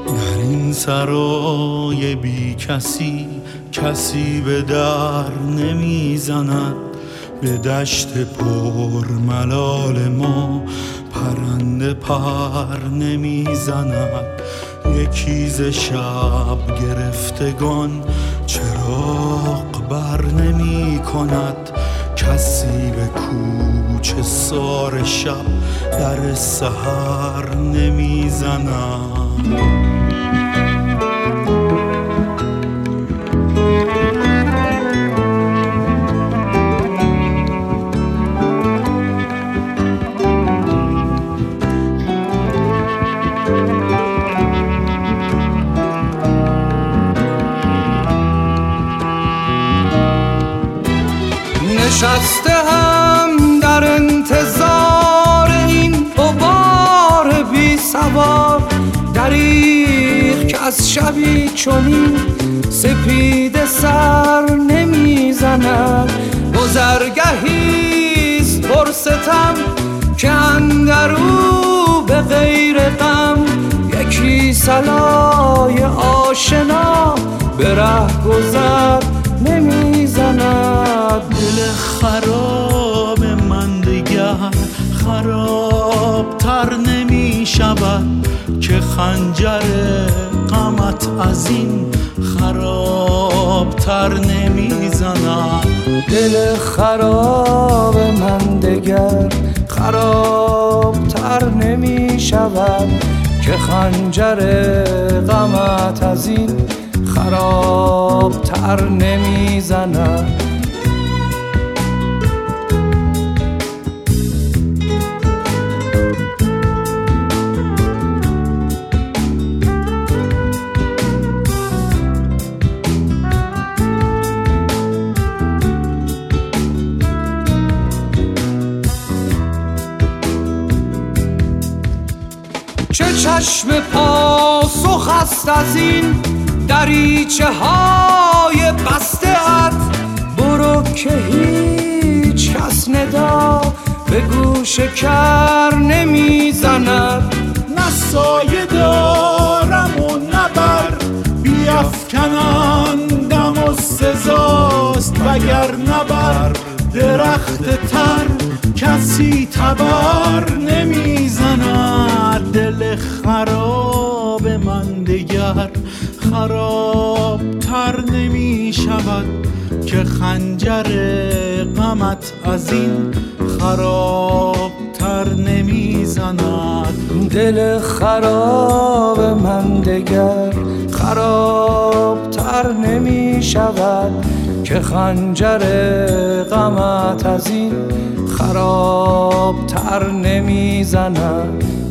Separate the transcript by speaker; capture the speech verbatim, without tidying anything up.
Speaker 1: در این سرای بی کسی کسی به در نمیزند، به دشت پر ملال ما پرنده پر نمیزند. یکی ز شب گرفتگان چراغ بر نمی کند، کسی به کوچه سار شب در سحر نمیزند.
Speaker 2: نشسته هم در انتظار این غبار بی سوار، دریغ که از شبی چنین سپیده سر نمیزند. گذرگهیست پرستم که اندرو به غیر غم، یکی صلای آشنا به ره گذر نمیزند.
Speaker 1: دل خراب من دگر خراب تر نمی شود، که خنجر غمت از این خراب تر نمی زند.
Speaker 2: دل خراب من دگر خراب تر نمی شود، که خنجر غمت از این خراب تر نمی زند. چه چشم پاسخ است از این دریچه های بسته ات، برو که هیچ کس ندا به گوش کر نمیزند.
Speaker 1: نه سایه دارم و نه بر بیفکنندم و سزاست، وگر نه بر درخت تر کسی تبر نمیزند. دل خراب من دگر خراب تر نمی شود، که خنجر غمت از این خراب تر نمی زند.
Speaker 2: دل خراب من دگر خراب تر نمی شود، که خنجر غمت از این خراب تر نمی زند.